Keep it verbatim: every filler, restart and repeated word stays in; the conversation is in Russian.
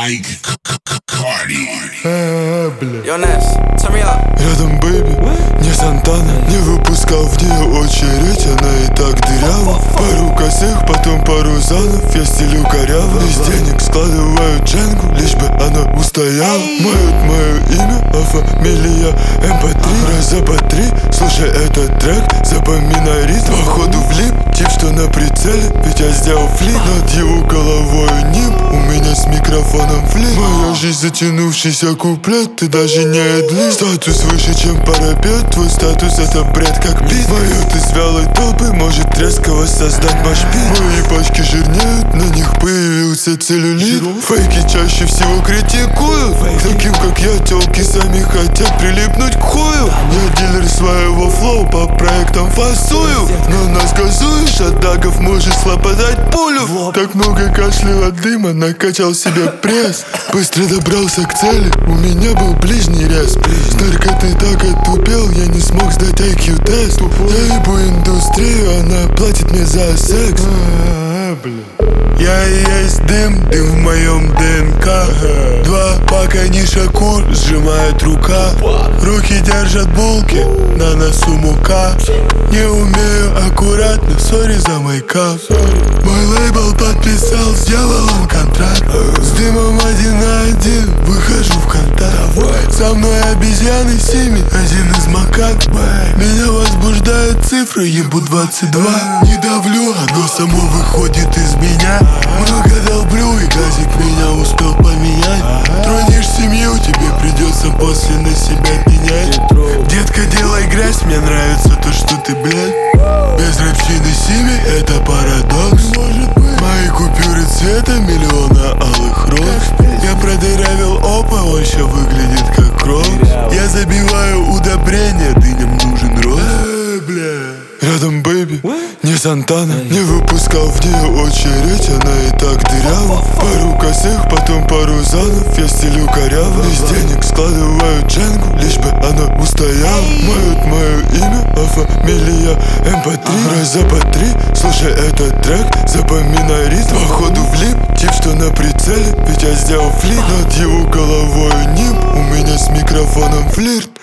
like Cardi. А, бля. Yo, Ness, turn me up. Рядом бэйби, не Сантана. Не выпускал в нее очередь, она и так дырява. Пару косых, потом пару занов. Я стелю коряво. Из денег складываю джангу, лишь бы она устояла. Мают мое имя, а фамилия эм пэ три. Разоботри, слушай этот трек, запоминай ритм. Походу влип, тип, что на прицеле. Ведь я сделал флип над его головой нип. У меня с микрофоном флип. Моя жизнь затянувшийся куплет. Ты даже не эдлип. Статус выше, чем парапет. Твой статус это бред, как бит. Моют из вялой толпы может резко воссоздать машпит. Мои пачки жирнеют, на них появился целлюлит. Фейки чаще всего критикуют. Таким как я, тёлки сами хотят прилипнуть к хую. Я дилер своего флоу, по проектам фасую. Но нас газуешь, от дагов можешь слопотать пулю. Так много кашлял от дыма, накачал себе пресс. Быстро добрался к цели, у меня был ближний рез. С наркотой так отупел, я не смог сдать ай кью тест. Я ебу индустрию, она платит мне за секс. Я и есть дым, дым в моем ДНК. Два пака нишакур, сжимает рука. Руки держат булки, на носу мука. Не умею аккуратно, сори за майкап. Мой лейбл подписал с дьяволом контракт. С дымом один на один, выхожу в контакт. Со мной обезьяны семьи, один из макак. Меня возбуждают цифры, ебу двадцать два. Не давлю, оно само выходит из меня. Много долблю и газик меня успел поменять. Тронешь семью, тебе придется после на себя пенять. Детка, делай грязь, мне нравится то, что ты, блядь. Без рыбчины семьи, это парадокс. Мои купюры цвета миллиона алых роз. Я продырявил опа, он ща выглядит как кросс. Я забиваю удобрения, дыням нужен рост. Рядом бэйби, не Сантана. Не выпускал в нее очередь, она и так дырява. Пару косых, потом пару занов. Я стелю коряво. Из денег складываю джангу, лишь бы она устояла. Мают мое имя, а фамилия эм пэ три. Разоботри, слушай этот трек, запоминай ритм. Походу влип, тип, что на прицеле. Ведь я сделал флип над его головой нип. У меня с микрофоном флирт.